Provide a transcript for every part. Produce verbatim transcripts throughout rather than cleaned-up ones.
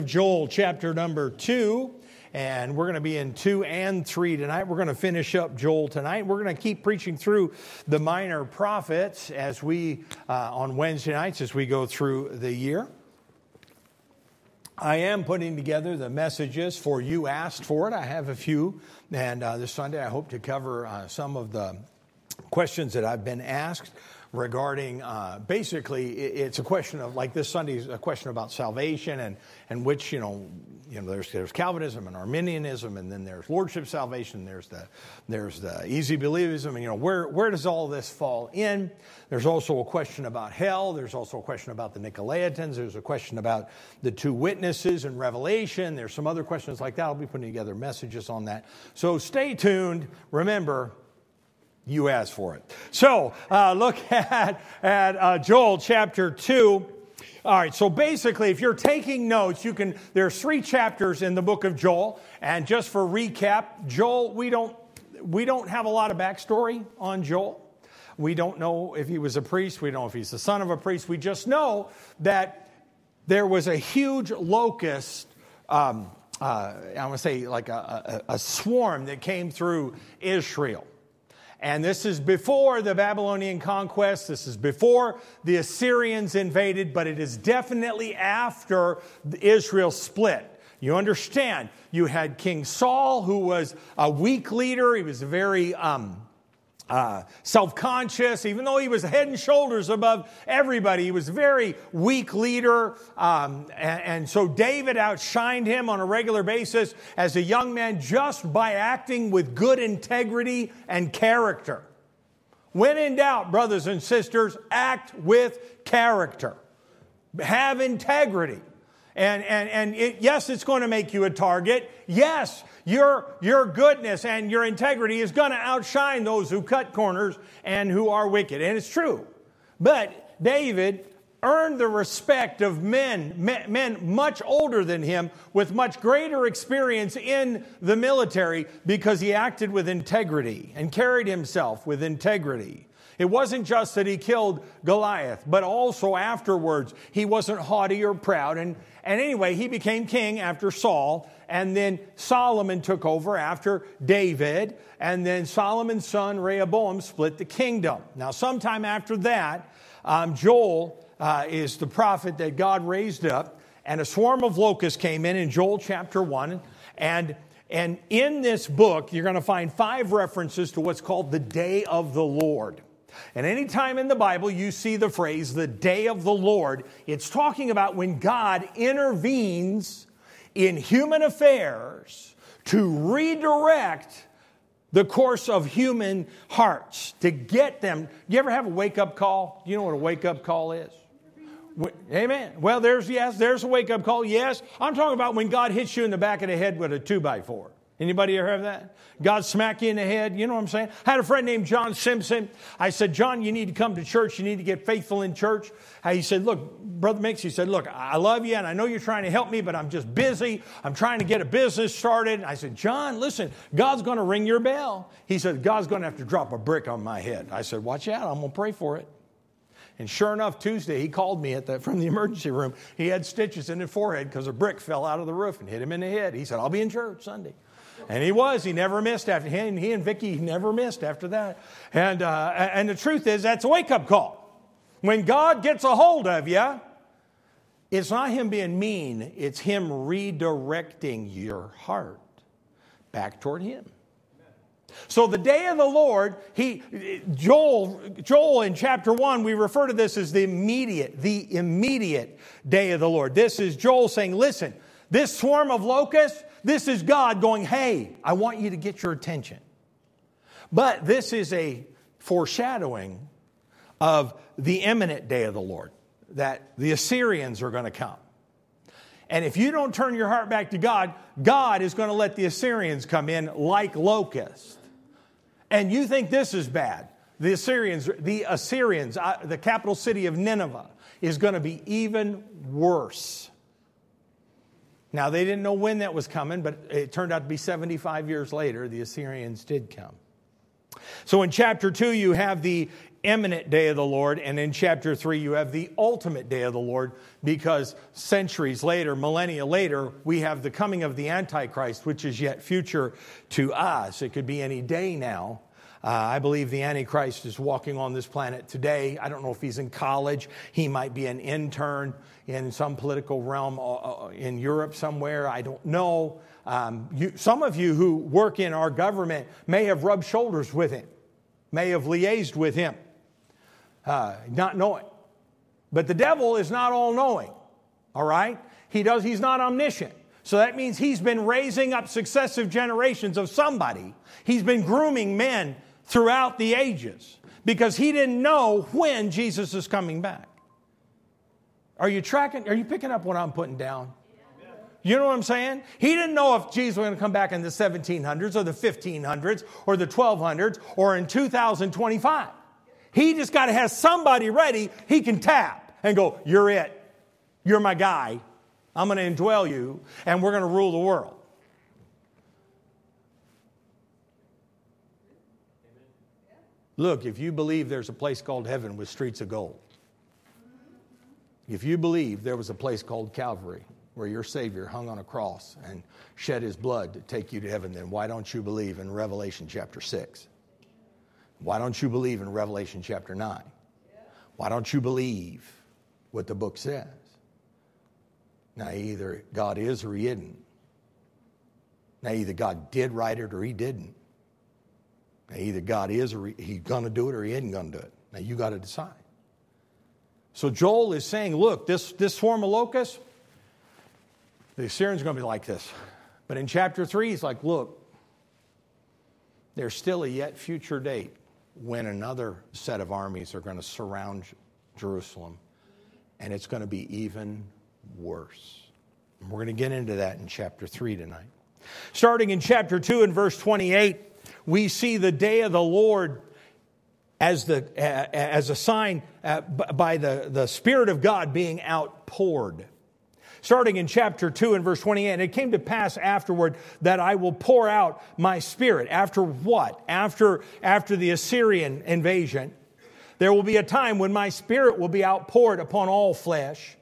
Joel chapter number two, and we're going to be in two and three tonight. We're going to finish up Joel tonight. We're going to keep preaching through the minor prophets as we, uh, on Wednesday nights as we go through the year. I am putting together the messages for You Asked For It. I have a few, and uh, this Sunday I hope to cover uh, some of the questions that I've been asked regarding, uh, basically, it's a question of, like this Sunday is a question about salvation and, and which, you know, you know, there's there's Calvinism and Arminianism, and then there's Lordship salvation, there's the there's the easy believism, and, you know, where, where does all this fall in? There's also a question about hell. There's also a question about the Nicolaitans. There's a question about the two witnesses in Revelation. There's some other questions like that. I'll be putting together messages on that. So stay tuned. Remember, you asked for it. So uh, look at, at uh, Joel chapter two. All right, so basically, if you're taking notes, you can. There's three chapters in the book of Joel, and just for recap, Joel, we don't we don't have a lot of backstory on Joel. We don't know if he was a priest. We don't know if he's the son of a priest. We just know that there was a huge locust. Um, uh, I want to say like a, a, a swarm that came through Israel. And this is before the Babylonian conquest. This is before the Assyrians invaded, but it is definitely after Israel split. You understand, you had King Saul, who was a weak leader. He was very um, uh, self-conscious. Even though he was head and shoulders above everybody, he was a very weak leader. Um, and, and so David outshined him on a regular basis as a young man just by acting with good integrity and character. When in doubt, brothers and sisters, act with character. Have integrity. And, and, and it, yes, it's going to make you a target. Yes, your, your goodness and your integrity is going to outshine those who cut corners and who are wicked. And it's true. But David earned the respect of men, men, men much older than him with much greater experience in the military because he acted with integrity and carried himself with integrity. It wasn't just that he killed Goliath, but also afterwards he wasn't haughty or proud. And, and anyway, he became king after Saul, and then Solomon took over after David, and then Solomon's son Rehoboam split the kingdom. Now, sometime after that, um, Joel uh, is the prophet that God raised up, and a swarm of locusts came in in Joel chapter one, and and in this book, you're going to find five references to what's called the day of the Lord. And any time in the Bible you see the phrase, the day of the Lord, it's talking about when God intervenes in human affairs to redirect the course of human hearts, to get them. You ever have a wake-up call? Do you know what a wake-up call is? Amen. Well, there's, yes, there's a wake-up call. Yes, I'm talking about when God hits you in the back of the head with a two by four. Anybody ever have that? God smack you in the head. You know what I'm saying? I had a friend named John Simpson. I said, John, you need to come to church. You need to get faithful in church. He said, look, Brother Mix, he said, look, I love you and I know you're trying to help me, but I'm just busy. I'm trying to get a business started. And I said, John, listen, God's going to ring your bell. He said, God's going to have to drop a brick on my head. I said, watch out. I'm going to pray for it. And sure enough, Tuesday, he called me at the, from the emergency room. He had stitches in his forehead because a brick fell out of the roof and hit him in the head. He said, I'll be in church Sunday. And he was. He never missed after him. He and Vicky never missed after that. And uh, and the truth is, that's a wake-up call. When God gets a hold of you, it's not him being mean. It's him redirecting your heart back toward him. So the day of the Lord, he Joel, Joel in chapter one, we refer to this as the immediate, the immediate day of the Lord. This is Joel saying, listen, this swarm of locusts, this is God going, hey, I want you to get your attention. But this is a foreshadowing of the imminent day of the Lord, that the Assyrians are going to come. And if you don't turn your heart back to God, God is going to let the Assyrians come in like locusts. And you think this is bad. The Assyrians, the Assyrians, uh, the capital city of Nineveh, is going to be even worse. Now, they didn't know when that was coming, but it turned out to be seventy-five years later, the Assyrians did come. So in chapter two, you have the imminent day of the Lord. And in chapter three, you have the ultimate day of the Lord, because centuries later, millennia later, we have the coming of the Antichrist, which is yet future to us. It could be any day now. Uh, I believe the Antichrist is walking on this planet today. I don't know if he's in college. He might be an intern in some political realm uh, in Europe somewhere. I don't know. Um, you, some of you who work in our government may have rubbed shoulders with him, may have liaised with him, uh, not knowing. But the devil is not all-knowing, all right? He does. He's not omniscient. So that means he's been raising up successive generations of somebody. He's been grooming men throughout the ages because he didn't know when Jesus is coming back. Are you tracking? Are you picking up what I'm putting down? You know what I'm saying? He didn't know if Jesus was going to come back in the seventeen hundreds or the fifteen hundreds or the twelve hundreds or in two thousand twenty-five. He just got to have somebody ready he can tap and go, you're it. You're my guy. I'm going to indwell you and we're going to rule the world. Look, if you believe there's a place called heaven with streets of gold, if you believe there was a place called Calvary where your Savior hung on a cross and shed his blood to take you to heaven, then why don't you believe in Revelation chapter six? Why don't you believe in Revelation chapter nine? Why don't you believe what the book says? Now, either God is or he isn't. Now, either God did write it or he didn't. Now, either God is or he, he's going to do it or he isn't going to do it. Now, you got to decide. So Joel is saying, look, this, this swarm of locusts, the Assyrians are going to be like this. But in chapter three, he's like, look, there's still a yet future date when another set of armies are going to surround Jerusalem. And it's going to be even worse. And we're going to get into that in chapter three tonight. Starting in chapter two and verse twenty-eight, we see the day of the Lord as the uh, as a sign uh, by the, the Spirit of God being outpoured. Starting in chapter two and verse twenty-eight, and it came to pass afterward that I will pour out my Spirit. After what? After, after the Assyrian invasion, there will be a time when my Spirit will be outpoured upon all flesh.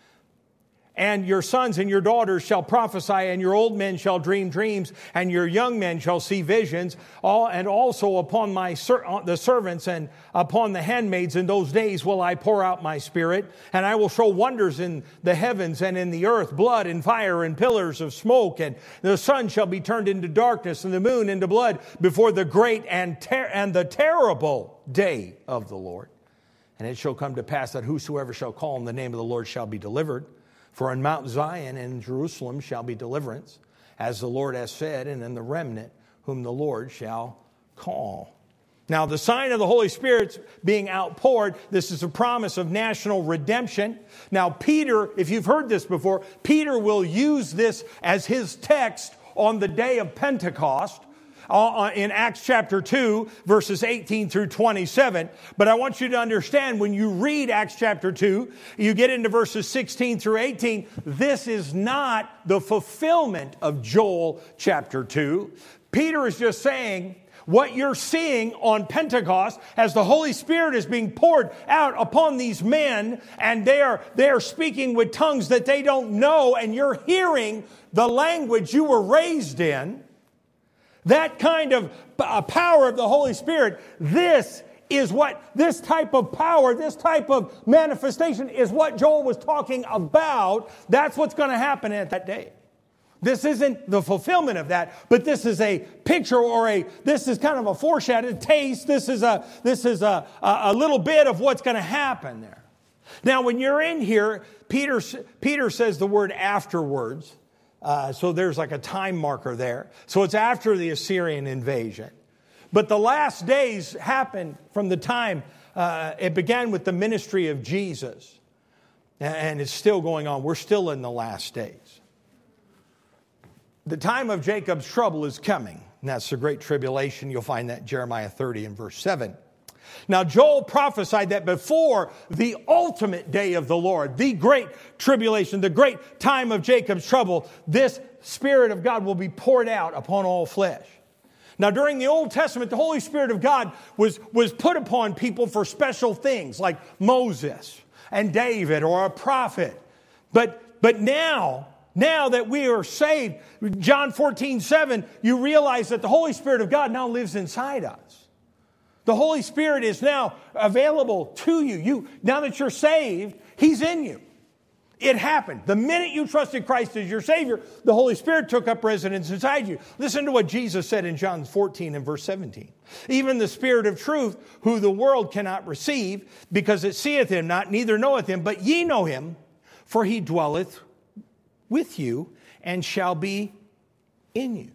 And your sons and your daughters shall prophesy, and your old men shall dream dreams, and your young men shall see visions. All and also upon my ser- the servants and upon the handmaids in those days will I pour out my Spirit, and I will show wonders in the heavens and in the earth, blood and fire and pillars of smoke. And the sun shall be turned into darkness, and the moon into blood, before the great and ter- and the terrible day of the Lord. And it shall come to pass that whosoever shall call on the name of the Lord shall be delivered. For in Mount Zion and in Jerusalem shall be deliverance, as the Lord has said, and in the remnant whom the Lord shall call. Now, the sign of the Holy Spirit's being outpoured, this is a promise of national redemption. Now, Peter, if you've heard this before, Peter will use this as his text on the day of Pentecost. Uh, in Acts chapter two, verses eighteen through twenty-seven. But I want you to understand, when you read Acts chapter two, you get into verses sixteen through eighteen, this is not the fulfillment of Joel chapter two. Peter is just saying, what you're seeing on Pentecost as the Holy Spirit is being poured out upon these men, and they are, they are speaking with tongues that they don't know, and you're hearing the language you were raised in. That kind of power of the Holy Spirit, this is what, this type of power, this type of manifestation is what Joel was talking about. That's what's going to happen at that day. This isn't the fulfillment of that, but this is a picture or a, this is kind of a foreshadowed taste. This is a, this is a, a little bit of what's going to happen there. Now, when you're in here, Peter, Peter says the word afterwards. Uh, so there's like a time marker there. So it's after the Assyrian invasion. But the last days happened from the time uh, it began with the ministry of Jesus. And it's still going on. We're still in the last days. The time of Jacob's trouble is coming. And that's the great tribulation. You'll find that in Jeremiah thirty and verse seven. Now, Joel prophesied that before the ultimate day of the Lord, the great tribulation, the great time of Jacob's trouble, this Spirit of God will be poured out upon all flesh. Now, during the Old Testament, the Holy Spirit of God was, was put upon people for special things like Moses and David or a prophet. But, but now, now that we are saved, John fourteen seven, you realize that the Holy Spirit of God now lives inside us. The Holy Spirit is now available to you. You, now that you're saved, He's in you. It happened. The minute you trusted Christ as your Savior, the Holy Spirit took up residence inside you. Listen to what Jesus said in John fourteen and verse seventeen. Even the Spirit of truth, who the world cannot receive, because it seeth Him not, neither knoweth Him, but ye know Him, for He dwelleth with you and shall be in you.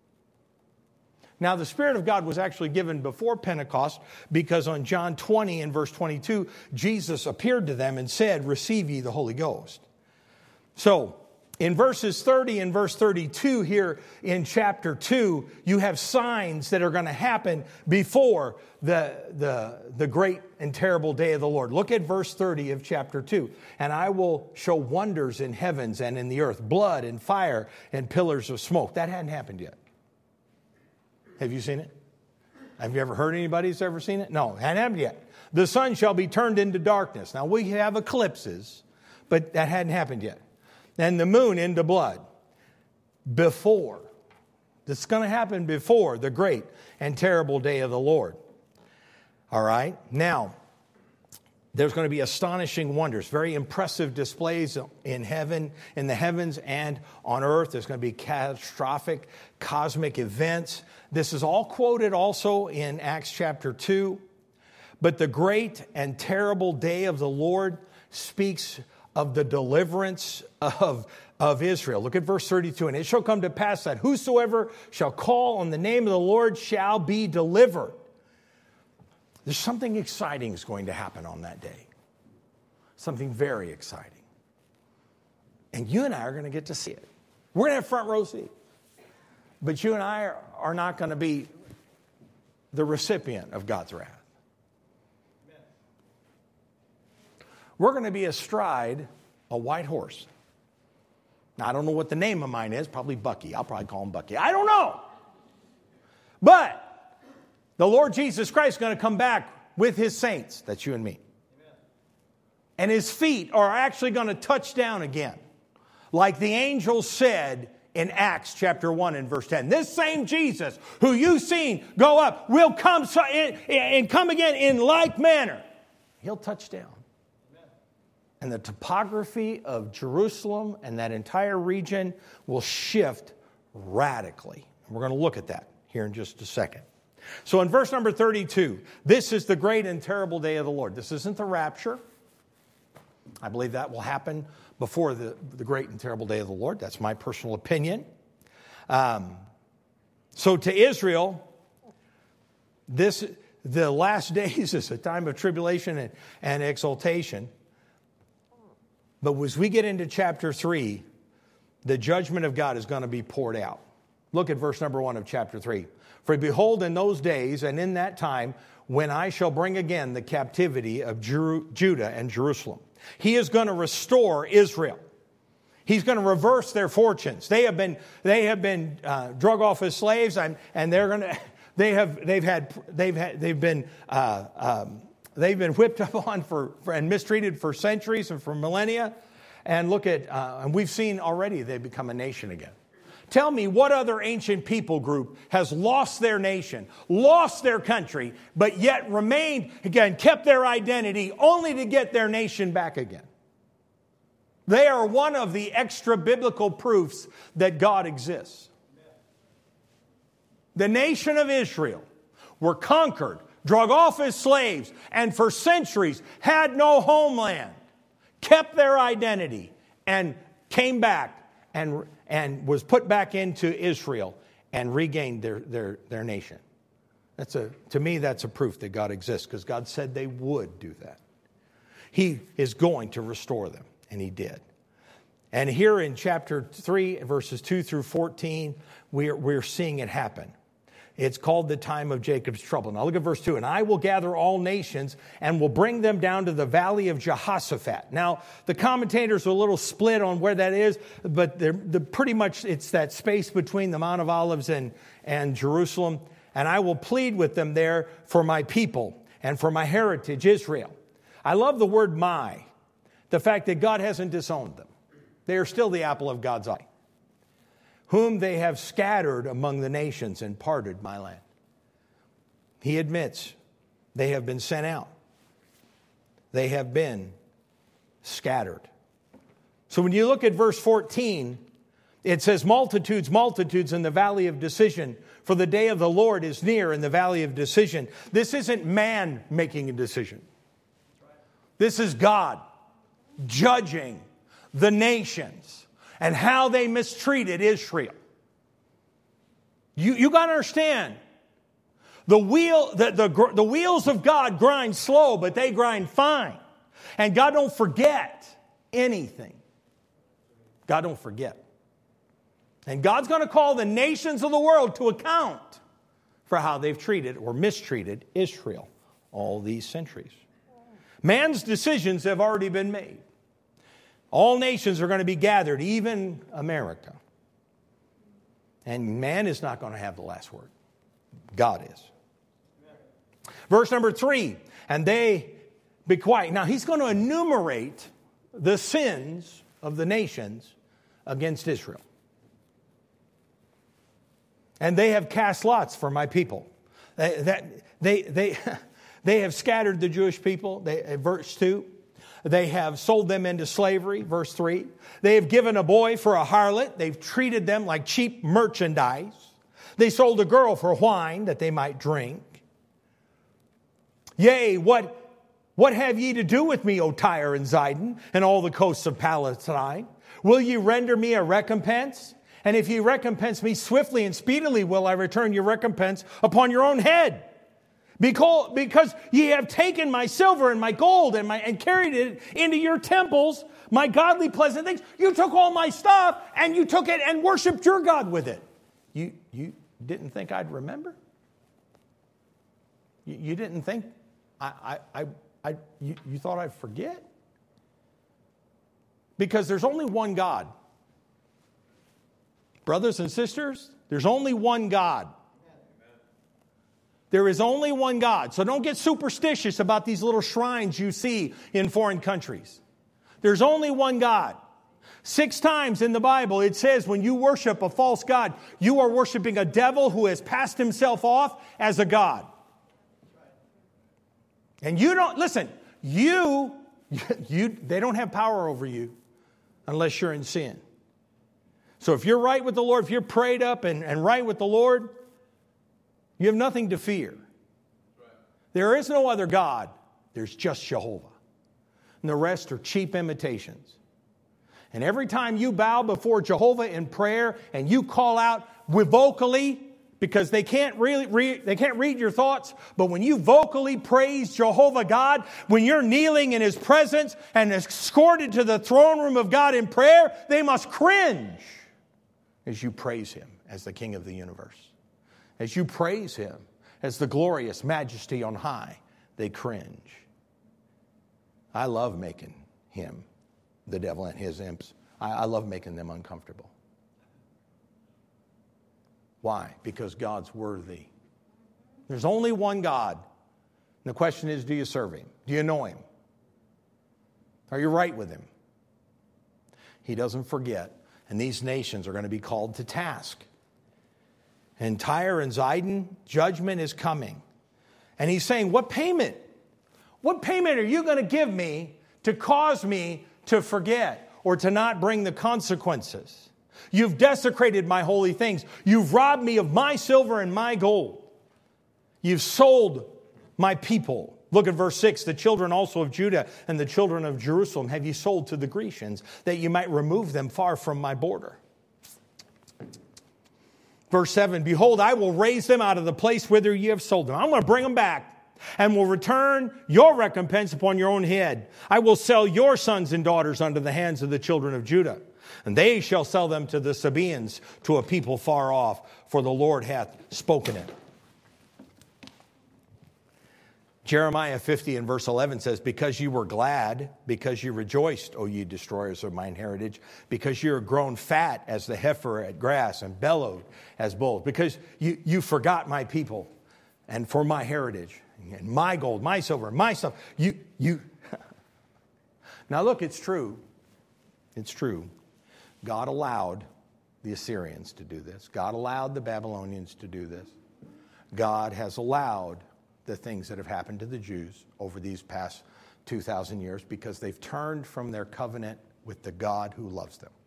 Now, the Spirit of God was actually given before Pentecost, because on John twenty and verse twenty-two, Jesus appeared to them and said, receive ye the Holy Ghost. So, in verses thirty and verse thirty-two here in chapter two, you have signs that are going to happen before the, the, the great and terrible day of the Lord. Look at verse thirty of chapter two. And I will show wonders in heavens and in the earth, blood and fire and pillars of smoke. That hadn't happened yet. Have you seen it? Have you ever heard anybody who's ever seen it? No, it hadn't happened yet. The sun shall be turned into darkness. Now, we have eclipses, but that hadn't happened yet. And the moon into blood. Before. This is going to happen before the great and terrible day of the Lord. All right? Now, there's going to be astonishing wonders, very impressive displays in heaven, in the heavens and on earth. There's going to be catastrophic cosmic events. This is all quoted also in Acts chapter two. But the great and terrible day of the Lord speaks of the deliverance of, of Israel. Look at verse thirty-two. And it shall come to pass that whosoever shall call on the name of the Lord shall be delivered. There's something exciting is going to happen on that day. Something very exciting. And you and I are going to get to see it. We're going to have front row seat. But you and I are, are not going to be the recipient of God's wrath. Amen. We're going to be astride a white horse. Now, I don't know what the name of mine is. Probably Bucky. I'll probably call him Bucky. I don't know. But the Lord Jesus Christ is going to come back with His saints. That's you and me. Amen. And His feet are actually going to touch down again. Like the angel said in Acts chapter one and verse ten. This same Jesus who you've seen go up will come and come again in like manner. He'll touch down. Amen. And the topography of Jerusalem and that entire region will shift radically. And we're going to look at that here in just a second. So in verse number thirty-two, this is the great and terrible day of the Lord. This isn't the rapture. I believe that will happen before the, the great and terrible day of the Lord. That's my personal opinion. Um, so to Israel, this the last days is a time of tribulation and, and exaltation. But as we get into chapter three, the judgment of God is going to be poured out. Look at verse number one of chapter three. For behold, in those days and in that time, when I shall bring again the captivity of Jer- Judah and Jerusalem. He is going to restore Israel. He's going to reverse their fortunes. They have been they have been uh, drug off as slaves, and, and they're going to they have they've had they've had they've been uh, um, they've been whipped up on for, for and mistreated for centuries and for millennia. And look at uh, and we've seen already they become a nation again. Tell me what other ancient people group has lost their nation, lost their country, but yet remained, again, kept their identity only to get their nation back again. They are one of the extra biblical proofs that God exists. The nation of Israel were conquered, drug off as slaves, and for centuries had no homeland, kept their identity, and came back and and was put back into Israel and regained their, their, their nation. That's a, to me, that's a proof that God exists, because God said they would do that. He is going to restore them, and He did. And here in chapter three, verses two through fourteen, we're, we're seeing it happen. It's called the time of Jacob's trouble. Now look at verse two. And I will gather all nations and will bring them down to the valley of Jehoshaphat. Now, the commentators are a little split on where that is, but they're, they're pretty much it's that space between the Mount of Olives and, and Jerusalem. And I will plead with them there for my people and for my heritage, Israel. I love the word my, the fact that God hasn't disowned them. They are still the apple of God's eye, whom they have scattered among the nations and parted my land. He admits they have been sent out. They have been scattered. So when you look at verse fourteen, it says, multitudes, multitudes in the valley of decision, for the day of the Lord is near in the valley of decision. This isn't man making a decision. This is God judging the nations and how they mistreated Israel. You, you got to understand, the wheel, the, the, the wheels of God grind slow, but they grind fine. And God don't forget anything. God don't forget. And God's going to call the nations of the world to account for how they've treated or mistreated Israel all these centuries. Man's decisions have already been made. All nations are going to be gathered, even America. And man is not going to have the last word. God is. Verse number three, and they be quiet. Now he's going to enumerate the sins of the nations against Israel. And they have cast lots for my people. They, that, they, they, they have scattered the Jewish people, they, verse two. They have sold them into slavery, verse three. They have given a boy for a harlot. They've treated them like cheap merchandise. They sold a girl for wine that they might drink. Yea, what, what have ye to do with me, O Tyre and Zidon, and all the coasts of Palestine? Will ye render me a recompense? And if ye recompense me swiftly and speedily, will I return your recompense upon your own head. Because, because ye have taken my silver and my gold and, my, and carried it into your temples, my godly pleasant things. You took all my stuff and you took it and worshiped your God with it. You, you didn't think I'd remember? You, you didn't think I, I, I, I you, you thought I'd forget? Because there's only one God. Brothers and sisters, there's only one God. There is only one God. So don't get superstitious about these little shrines you see in foreign countries. There's only one God. Six times in the Bible it says when you worship a false god, you are worshiping a devil who has passed himself off as a god. And you don't, listen, you, you, they don't have power over you unless you're in sin. So if you're right with the Lord, if you're prayed up and, and right with the Lord, you have nothing to fear. There is no other God. There's just Jehovah. And the rest are cheap imitations. And every time you bow before Jehovah in prayer and you call out vocally, because they can't really read, they can't read your thoughts, but when you vocally praise Jehovah God, when you're kneeling in His presence and escorted to the throne room of God in prayer, they must cringe as you praise Him as the King of the universe. As you praise Him as the glorious majesty on high, they cringe. I love making Him, the devil and his imps, I, I love making them uncomfortable. Why? Because God's worthy. There's only one God. And the question is, do you serve Him? Do you know Him? Are you right with Him? He doesn't forget. And these nations are going to be called to task. And Tyre and Zidon, judgment is coming. And He's saying, what payment? What payment are you going to give me to cause me to forget or to not bring the consequences? You've desecrated my holy things. You've robbed me of my silver and my gold. You've sold my people. Look at verse six. The children also of Judah and the children of Jerusalem have you sold to the Grecians, that you might remove them far from my border. Verse seven, behold, I will raise them out of the place whither you have sold them. I'm going to bring them back and will return your recompense upon your own head. I will sell your sons and daughters unto the hands of the children of Judah, and they shall sell them to the Sabaeans, to a people far off, for the Lord hath spoken it. Jeremiah fifty and verse eleven says, because you were glad, because you rejoiced, O ye destroyers of mine heritage, because you are grown fat as the heifer at grass and bellowed as bulls, because you, you forgot my people and for my heritage and my gold, my silver, my stuff. You, you. Now look, it's true. It's true. God allowed the Assyrians to do this. God allowed the Babylonians to do this. God has allowed the things that have happened to the Jews over these past two thousand years because they've turned from their covenant with the God who loves them.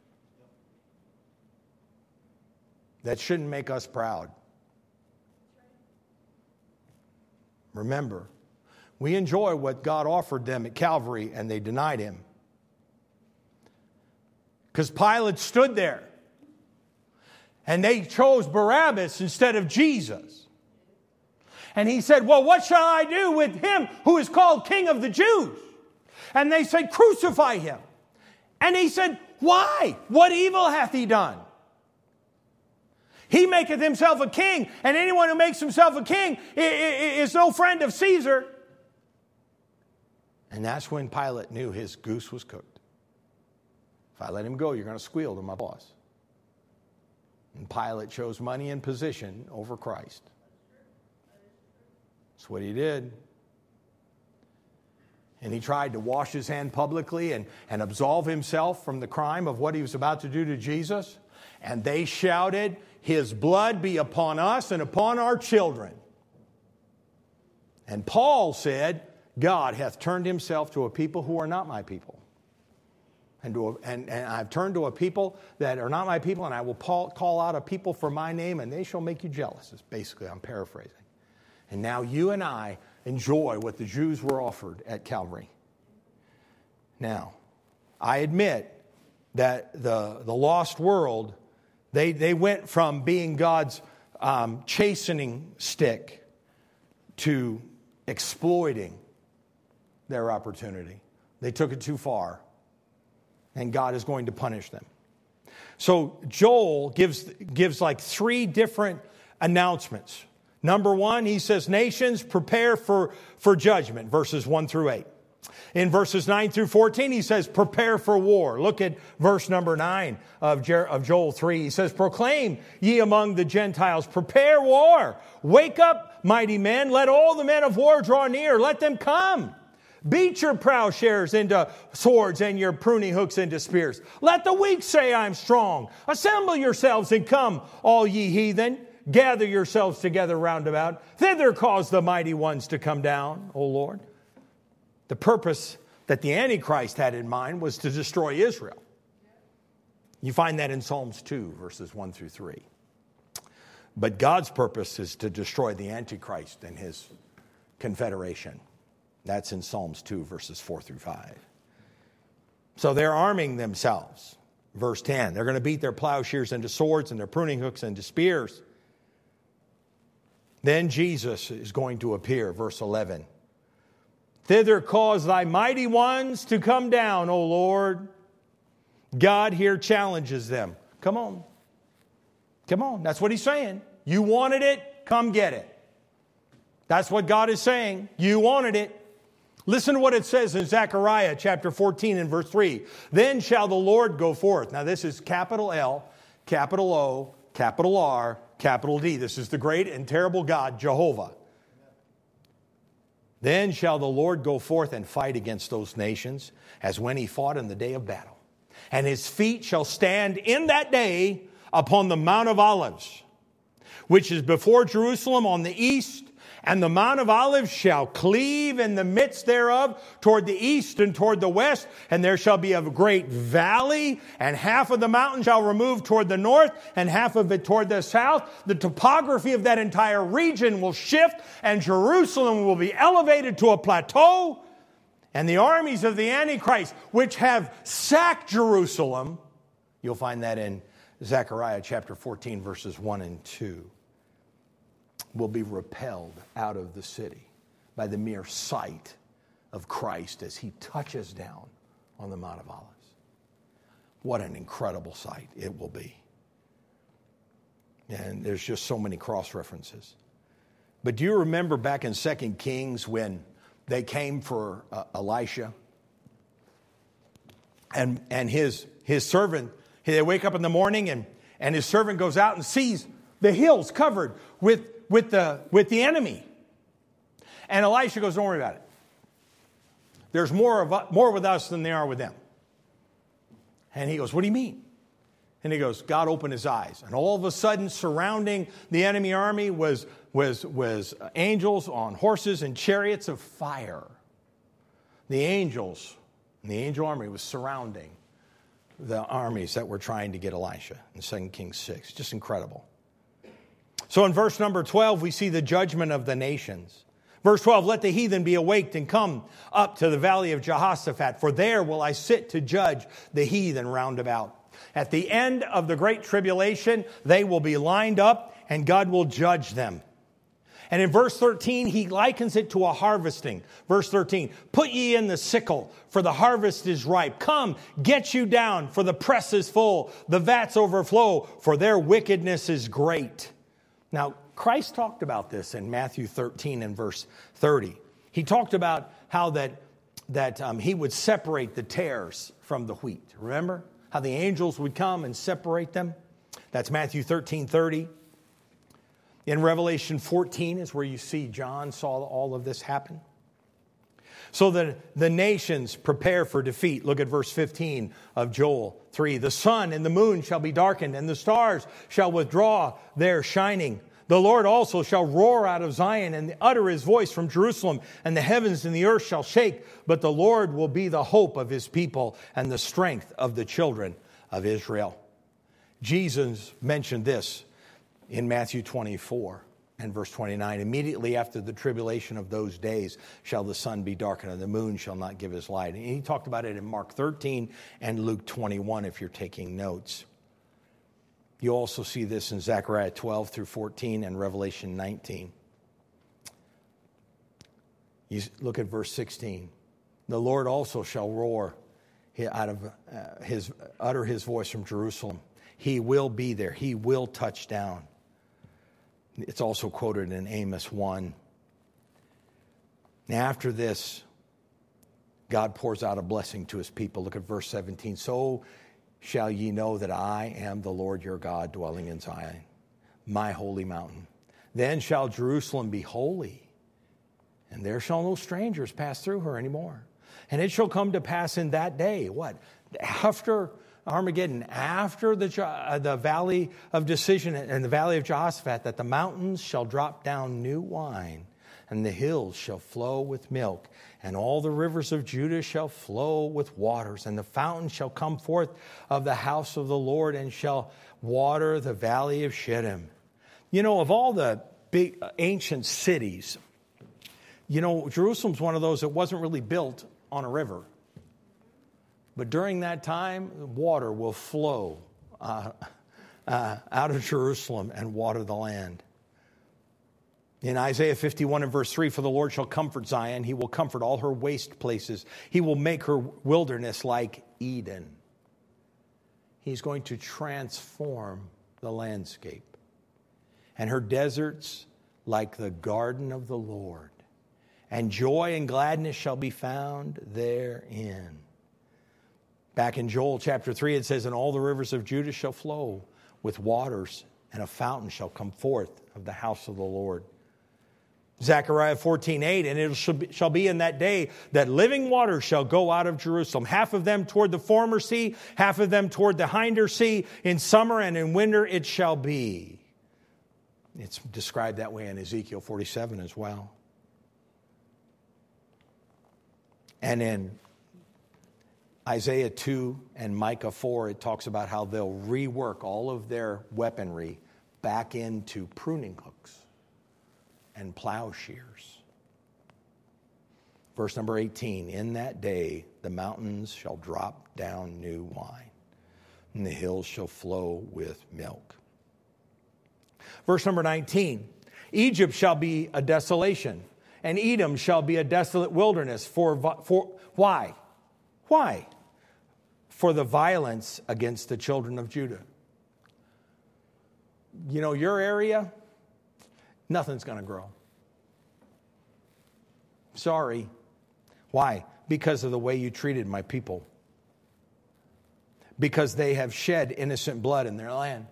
That shouldn't make us proud. Remember, we enjoy what God offered them at Calvary and they denied him. Because Pilate stood there and they chose Barabbas instead of Jesus. And he said, well, what shall I do with him who is called King of the Jews? And they said, crucify him. And he said, why? What evil hath he done? He maketh himself a king, and anyone who makes himself a king is no friend of Caesar. And that's when Pilate knew his goose was cooked. If I let him go, you're going to squeal to my boss. And Pilate chose money and position over Christ. That's what he did. And he tried to wash his hand publicly and, and absolve himself from the crime of what he was about to do to Jesus. And they shouted, his blood be upon us and upon our children. And Paul said, God hath turned himself to a people who are not my people. And, to a, and, and I've turned to a people that are not my people, and I will call, call out a people for my name, and they shall make you jealous. It's basically, I'm paraphrasing. And now you and I enjoy what the Jews were offered at Calvary. Now, I admit that the, the lost world, they, they went from being God's um, chastening stick to exploiting their opportunity. They took it too far, and God is going to punish them. So Joel gives, gives like three different announcements. Number one, he says, nations prepare for, for judgment, verses one through eight. In verses nine through fourteen, he says, prepare for war. Look at verse number nine of, Jer- of Joel three. He says, proclaim ye among the Gentiles, prepare war. Wake up, mighty men. Let all the men of war draw near. Let them come. Beat your plowshares into swords and your pruning hooks into spears. Let the weak say, I'm strong. Assemble yourselves and come, all ye heathen. Gather yourselves together round about. Thither cause the mighty ones to come down, O Lord. The purpose that the Antichrist had in mind was to destroy Israel. You find that in Psalms two, verses one through three. But God's purpose is to destroy the Antichrist and his confederation. That's in Psalms two, verses four through five. So they're arming themselves. Verse ten, they're going to beat their plowshares into swords and their pruning hooks into spears. Then Jesus is going to appear, verse eleven. Thither cause thy mighty ones to come down, O Lord. God here challenges them. Come on. Come on. That's what he's saying. You wanted it, come get it. That's what God is saying. You wanted it. Listen to what it says in Zechariah chapter fourteen and verse three. Then shall the Lord go forth. Now this is capital L, capital O, capital R, capital D. This is the great and terrible God, Jehovah. Then shall the Lord go forth and fight against those nations as when he fought in the day of battle. And his feet shall stand in that day upon the Mount of Olives, which is before Jerusalem on the east. And the Mount of Olives shall cleave in the midst thereof toward the east and toward the west. And there shall be a great valley, and half of the mountain shall remove toward the north and half of it toward the south. The topography of that entire region will shift, and Jerusalem will be elevated to a plateau. And the armies of the Antichrist, which have sacked Jerusalem, you'll find that in Zechariah chapter fourteen, verses one and two. Will be repelled out of the city by the mere sight of Christ as he touches down on the Mount of Olives. What an incredible sight it will be. And there's just so many cross references. But do you remember back in Second Kings when they came for uh, Elisha? And and his his servant, they wake up in the morning and, and his servant goes out and sees the hills covered with, with, the, with the enemy. And Elisha goes, don't worry about it. There's more of more with us than there are with them. And he goes, what do you mean? And he goes, God opened his eyes. And all of a sudden, surrounding the enemy army was, was, was angels on horses and chariots of fire. The angels, the angel army was surrounding the armies that were trying to get Elisha in Second Kings six. Just incredible. So in verse number twelve, we see the judgment of the nations. Verse twelve, let the heathen be awaked and come up to the valley of Jehoshaphat, for there will I sit to judge the heathen round about. At the end of the great tribulation, they will be lined up and God will judge them. And in verse thirteen, he likens it to a harvesting. Verse thirteen, put ye in the sickle, for the harvest is ripe. Come, get you down, for the press is full. The vats overflow, for their wickedness is great. Now, Christ talked about this in Matthew thirteen and verse thirty. He talked about how that, that um, he would separate the tares from the wheat. Remember how the angels would come and separate them? That's Matthew thirteen thirty. In Revelation fourteen is where you see John saw all of this happen. So that the nations prepare for defeat. Look at verse fifteen of Joel three. The sun and the moon shall be darkened, and the stars shall withdraw their shining. The Lord also shall roar out of Zion and utter his voice from Jerusalem, and the heavens and the earth shall shake. But the Lord will be the hope of his people and the strength of the children of Israel. Jesus mentioned this in Matthew twenty-four and verse twenty-nine. Immediately after the tribulation of those days shall the sun be darkened, and the moon shall not give his light. And he talked about it in Mark thirteen and Luke twenty-one if you're taking notes. You also see this in Zechariah twelve through fourteen and Revelation nineteen. You look at verse sixteen. The Lord also shall roar out of uh, his, utter his voice from Jerusalem. He will be there. He will touch down. It's also quoted in Amos one. Now after this, God pours out a blessing to his people. Look at verse seventeen. So shall ye know that I am the Lord your God, dwelling in Zion, my holy mountain. Then shall Jerusalem be holy, and there shall no strangers pass through her anymore. And it shall come to pass in that day, what? After Armageddon, after the, uh, the valley of decision and the valley of Jehoshaphat, that the mountains shall drop down new wine, and the hills shall flow with milk, and all the rivers of Judah shall flow with waters, and the fountain shall come forth of the house of the Lord, and shall water the valley of Shittim. You know, of all the big ancient cities, you know, Jerusalem's one of those that wasn't really built on a river. But during that time, water will flow uh, uh, out of Jerusalem and water the land. In Isaiah fifty-one and verse three, for the Lord shall comfort Zion. He will comfort all her waste places. He will make her wilderness like Eden. He's going to transform the landscape. And her deserts like the garden of the Lord. And joy and gladness shall be found therein. Back in Joel chapter three, it says, and all the rivers of Judah shall flow with waters, and a fountain shall come forth of the house of the Lord. Zechariah fourteen eight, and it shall be in that day that living waters shall go out of Jerusalem, half of them toward the former sea, half of them toward the hinder sea. In summer and in winter it shall be. It's described that way in Ezekiel forty-seven as well. And in Isaiah two and Micah four, it talks about how they'll rework all of their weaponry back into pruning hooks and plowshares. Verse number eighteen, in that day the mountains shall drop down new wine, and the hills shall flow with milk. Verse number nineteen, Egypt shall be a desolation, and Edom shall be a desolate wilderness. For, for why? Why? For the violence against the children of Judah. You know, your area, nothing's going to grow. Sorry. Why? Because of the way you treated my people. Because they have shed innocent blood in their land.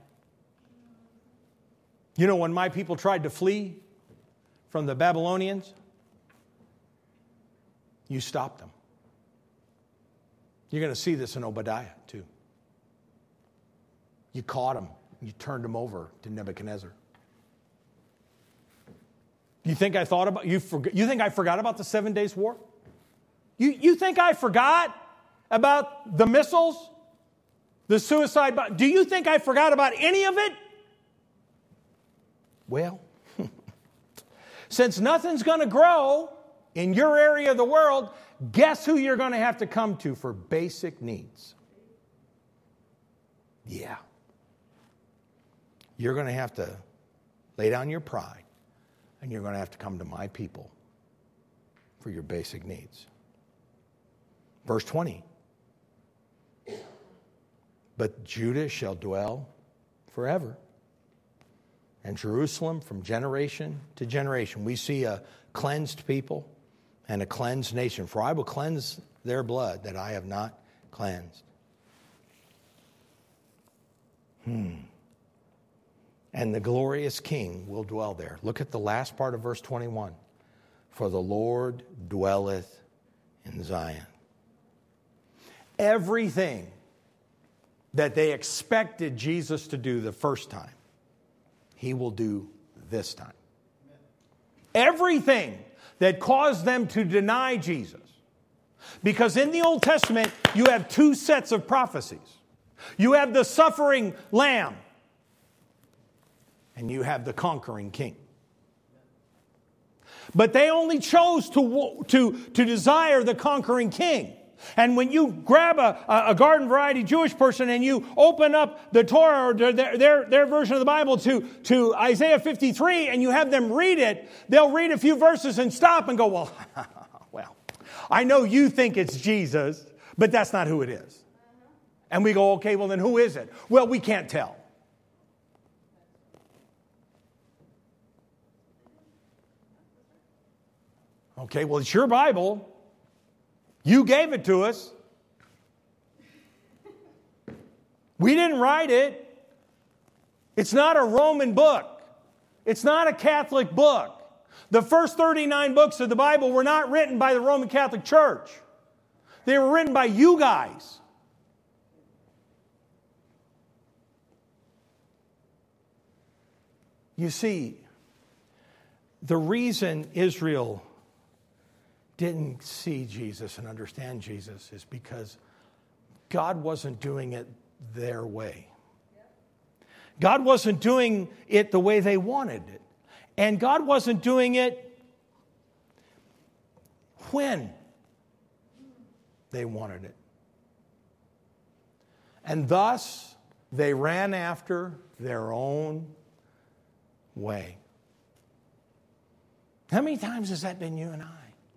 You know, when my people tried to flee from the Babylonians, you stopped them. You're going to see this in Obadiah too. You caught them. You turned them over to Nebuchadnezzar. You think I thought about you? Forgot, you think I forgot about the Seven Days War? You you think I forgot about the missiles, the suicide bomb? Do you think I forgot about any of it? Well, since nothing's going to grow in your area of the world, guess who you're going to have to come to for basic needs? Yeah. You're going to have to lay down your pride, and you're going to have to come to my people for your basic needs. Verse twenty. But Judah shall dwell forever, and Jerusalem from generation to generation. We see a cleansed people and a cleansed nation. For I will cleanse their blood that I have not cleansed. Hmm. And the glorious King will dwell there. Look at the last part of verse twenty-one. For the Lord dwelleth in Zion. Everything that they expected Jesus to do the first time, he will do this time. Everything that caused them to deny Jesus. Because in the Old Testament, you have two sets of prophecies. You have the suffering lamb, and you have the conquering king. But they only chose to, to, to desire the conquering king. And when you grab a, a garden variety Jewish person and you open up the Torah or their, their, their version of the Bible to, to Isaiah fifty-three and you have them read it, they'll read a few verses and stop and go, well, well, I know you think it's Jesus, but that's not who it is. And we go, okay, well then who is it? Well, we can't tell. Okay, well, it's your Bible. You gave it to us. We didn't write it. It's not a Roman book. It's not a Catholic book. The first thirty-nine books of the Bible were not written by the Roman Catholic Church. They were written by you guys. You see, the reason Israel didn't see Jesus and understand Jesus is because God wasn't doing it their way. God wasn't doing it the way they wanted it. And God wasn't doing it when they wanted it. And thus, they ran after their own way. How many times has that been you and I?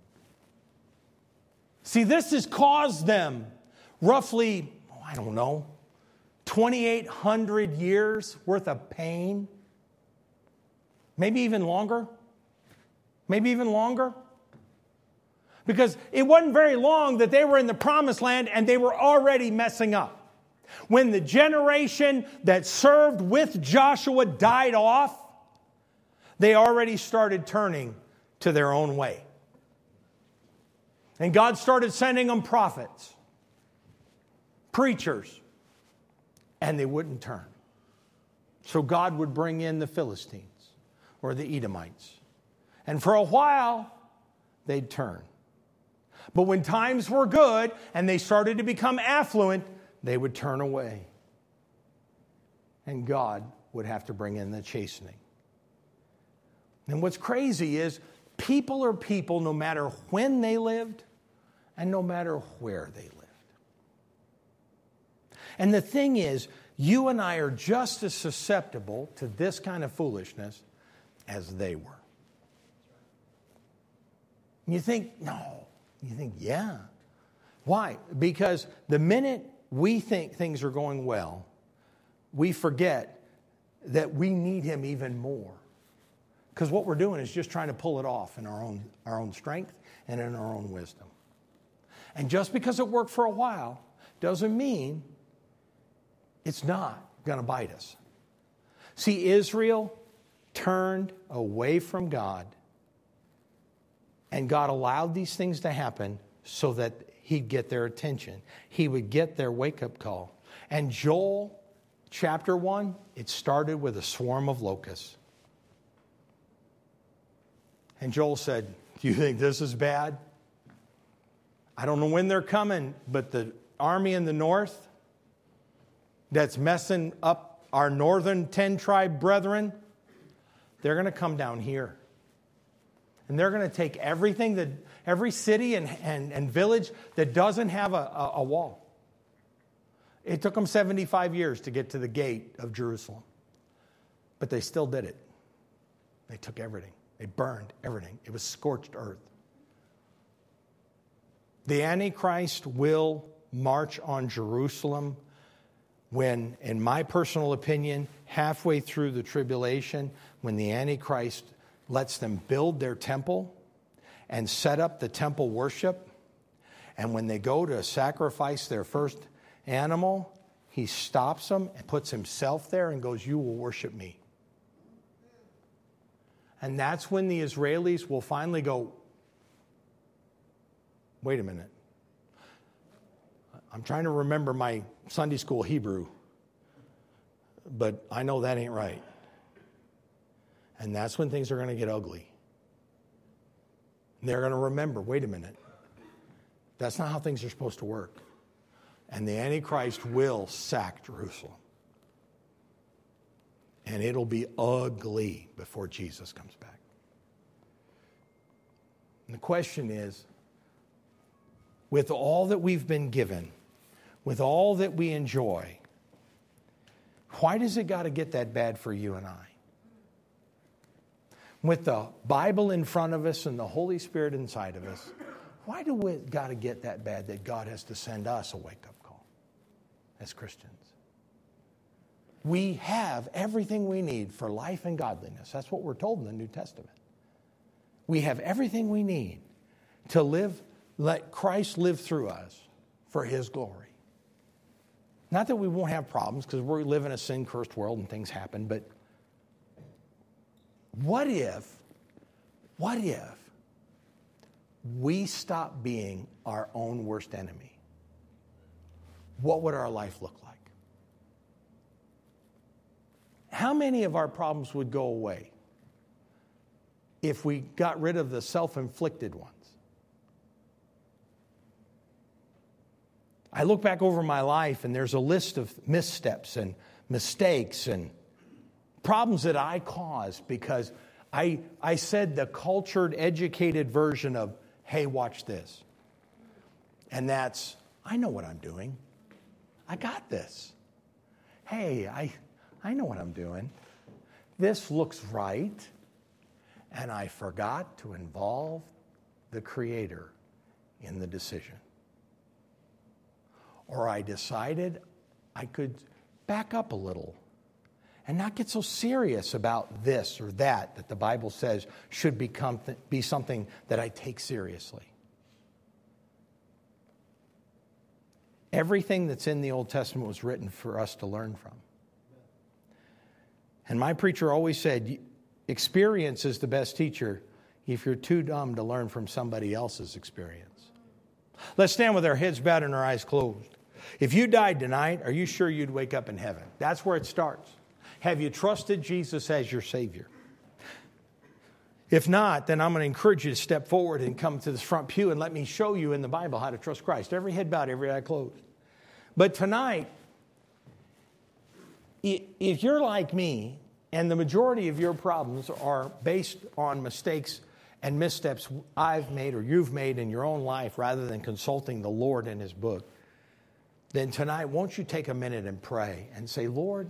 See, this has caused them roughly, oh, I don't know, twenty-eight hundred years worth of pain. Maybe even longer. Maybe even longer. Because it wasn't very long that they were in the promised land and they were already messing up. When the generation that served with Joshua died off, they already started turning to their own way. And God started sending them prophets, preachers, and they wouldn't turn. So God would bring in the Philistines or the Edomites. And for a while, they'd turn. But when times were good and they started to become affluent, they would turn away. And God would have to bring in the chastening. And what's crazy is people are people no matter when they lived and no matter where they lived. And the thing is, you and I are just as susceptible to this kind of foolishness as they were. You think, no. You think, yeah. Why? Because the minute we think things are going well, we forget that we need Him even more Because what we're doing is just trying to pull it off in our own, our own strength and in our own wisdom. And just because it worked for a while doesn't mean it's not going to bite us. See, Israel turned away from God, and God allowed these things to happen so that he'd get their attention. He would get their wake-up call. And Joel chapter one, it started with a swarm of locusts. And Joel said, do you think this is bad? I don't know when they're coming, but the army in the north that's messing up our northern ten tribe brethren, they're going to come down here. And they're going to take everything, that every city and, and, and village that doesn't have a, a, a wall. It took them seventy-five years to get to the gate of Jerusalem. But they still did it. They took everything. They burned everything. It was scorched earth. The Antichrist will march on Jerusalem when, in my personal opinion, halfway through the tribulation, when the Antichrist lets them build their temple and set up the temple worship, and when they go to sacrifice their first animal, he stops them and puts himself there and goes, you will worship me. And that's when the Israelis will finally go, wait a minute. I'm trying to remember my Sunday school Hebrew, but I know that ain't right. And that's when things are going to get ugly. They're going to remember, wait a minute. That's not how things are supposed to work. And the Antichrist will sack Jerusalem. And it'll be ugly before Jesus comes back. And the question is, with all that we've been given, with all that we enjoy, why does it got to get that bad for you and I? With the Bible in front of us and the Holy Spirit inside of us, why do we got to get that bad that God has to send us a wake-up call as Christians? We have everything we need for life and godliness. That's what we're told in the New Testament. We have everything we need to live, let Christ live through us for his glory. Not that we won't have problems, because we live in a sin-cursed world and things happen, but what if, what if we stop being our own worst enemy? What would our life look like? How many of our problems would go away if we got rid of the self-inflicted ones? I look back over my life and there's a list of missteps and mistakes and problems that I caused because I, I said the cultured, educated version of, hey, watch this. And that's, I know what I'm doing. I got this. Hey, I, I know what I'm doing. This looks right. And I forgot to involve the Creator in the decision. Or I decided I could back up a little and not get so serious about this or that that the Bible says should become be something that I take seriously. Everything that's in the Old Testament was written for us to learn from. And my preacher always said, experience is the best teacher if you're too dumb to learn from somebody else's experience. Let's stand with our heads bowed and our eyes closed. If you died tonight, are you sure you'd wake up in heaven? That's where it starts. Have you trusted Jesus as your Savior? If not, then I'm going to encourage you to step forward and come to this front pew and let me show you in the Bible how to trust Christ. Every head bowed, every eye closed. But tonight, if you're like me, and the majority of your problems are based on mistakes and missteps I've made or you've made in your own life rather than consulting the Lord in his book, then tonight, won't you take a minute and pray and say, Lord,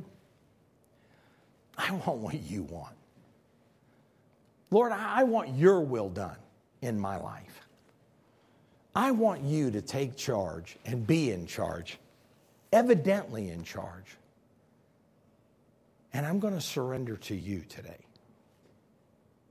I want what you want. Lord, I want your will done in my life. I want you to take charge and be in charge, evidently in charge. And I'm going to surrender to you today.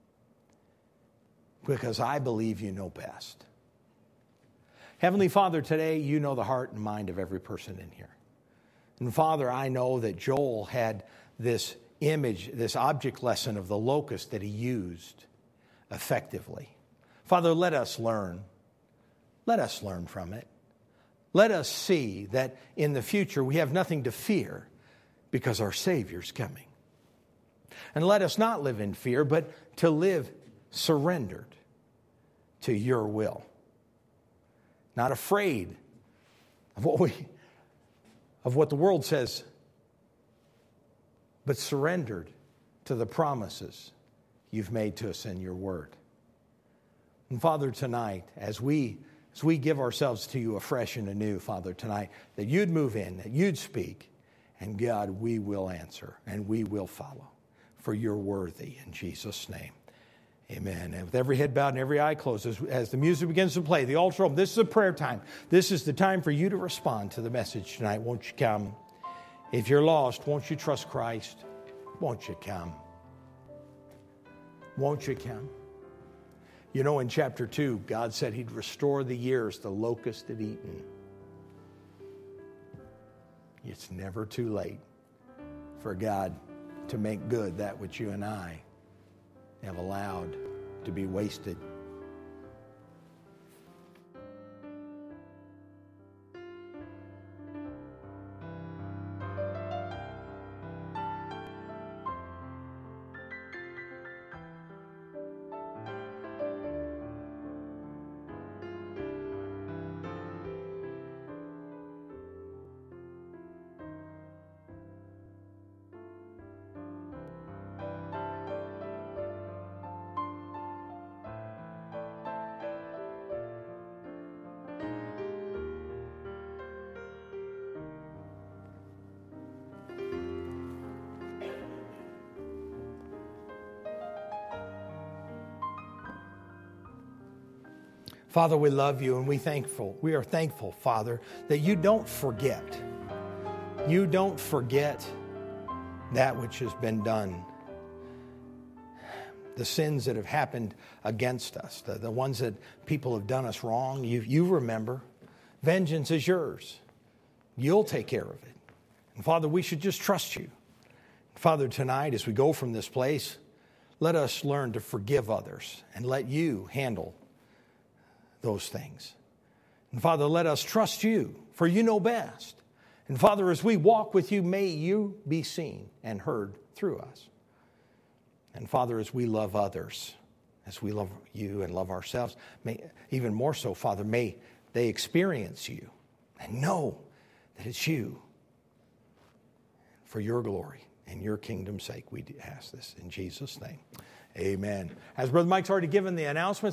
because I believe you know best. Heavenly Father, today you know the heart and mind of every person in here. And Father, I know that Joel had this image, this object lesson of the locust that he used effectively. Father, let us learn. Let us learn from it. Let us see that in the future we have nothing to fear because our Savior's coming. And let us not live in fear, but to live surrendered to your will. Not afraid of what we, of what the world says, but surrendered to the promises you've made to us in your word. And Father, tonight, as we as we give ourselves to you afresh and anew, Father, tonight, that you'd move in, that you'd speak, and God, we will answer and we will follow, for you're worthy in Jesus' name. Amen. And with every head bowed and every eye closed, as, as the music begins to play, the altar open, this is a prayer time. This is the time for you to respond to the message tonight. Won't you come? If you're lost, won't you trust Christ? Won't you come? Won't you come? You know, in chapter two, God said he'd restore the years the locust had eaten. It's never too late for God to make good that which you and I have allowed to be wasted. Father, we love you and we thankful. We are thankful, Father, that you don't forget. You don't forget that which has been done. The sins that have happened against us, the, the ones that people have done us wrong, you, you remember. Vengeance is yours. You'll take care of it. And Father, we should just trust you. Father, tonight as we go from this place, let us learn to forgive others and let you handle those things. And Father, let us trust you, for you know best. And Father, as we walk with you, may you be seen and heard through us. And Father, as we love others, as we love you and love ourselves, may, even more so, Father, may they experience you and know that it's you. For your glory and your kingdom's sake, we ask this in Jesus' name. Amen. As Brother Mike's already given the announcements,